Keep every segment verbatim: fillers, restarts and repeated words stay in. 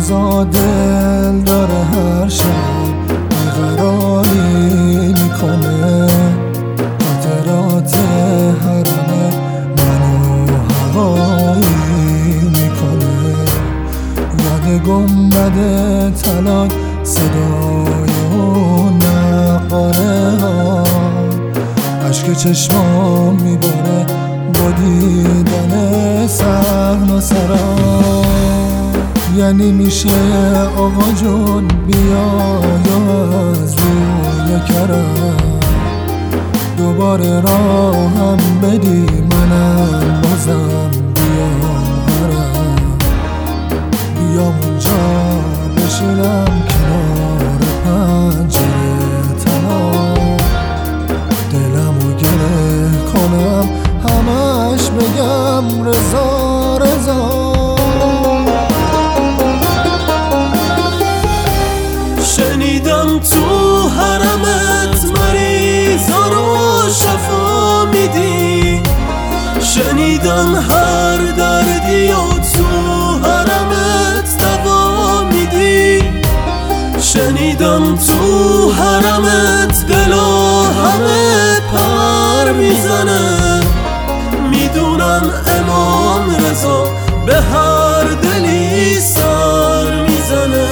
روزا دل داره هر شب بیقراری میکنه، خاطرات حرم منو هوایی میکنه. یاد گنبد طلا، صدای اون نقاره ها، عشق چشمام میباره با دیدن صحن و سرا. یعنی میشه آقا جون بیا یا از روی کرم دوباره راهم بدی، منم بازم بیام هرم، بیام اونجا بشینم کنار پنجره تنها، دلمو گره کنم همش بگم رضا رضا. شنیدم تو حرمت مریضا رو شفا میدی، شنیدم هر دردی و تو حرمت دوا میدی، شنیدم تو حرمت دلا همه پر میزنه. میدونم امام رضا به هر دلی سر میزنه.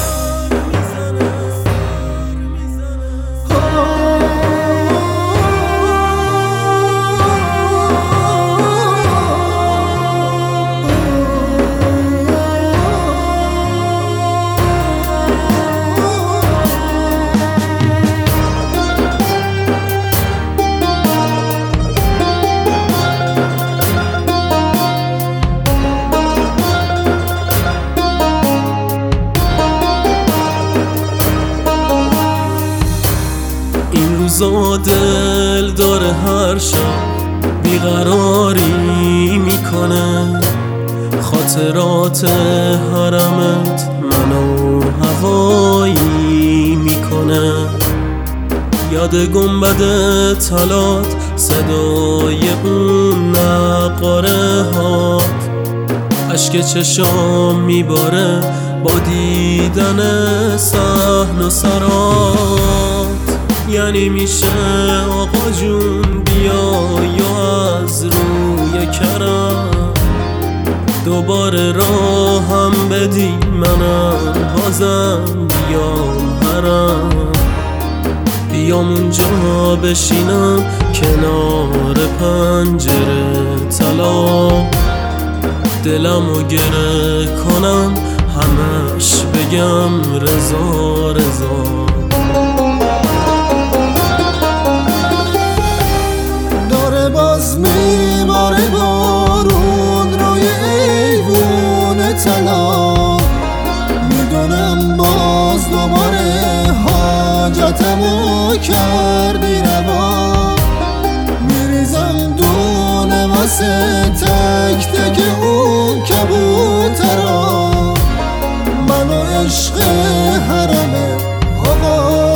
روزا دل داره هر شب بیقراری میکنه، خاطرات حرمت منو هوایی میکنه. یاد گنبد طلات، صدای اون نقاره هات، عشق چشام میباره با دیدن صحن و سرات. یعنی میشه آقا جون بیا یا از روی کرم دوباره راهم بدی، منم بازم بیام هرم، بیام اونجا بشینم کنار پنجره طلا، دلمو گره کنم همش بگم رضا رضا. باز میباره بارون روی ایوون طلا، میدونم باز دوباره حاجتمو کردی روا. میریزم دونه واسه تک تک اون کبوترا، منو عشق حرمه آقا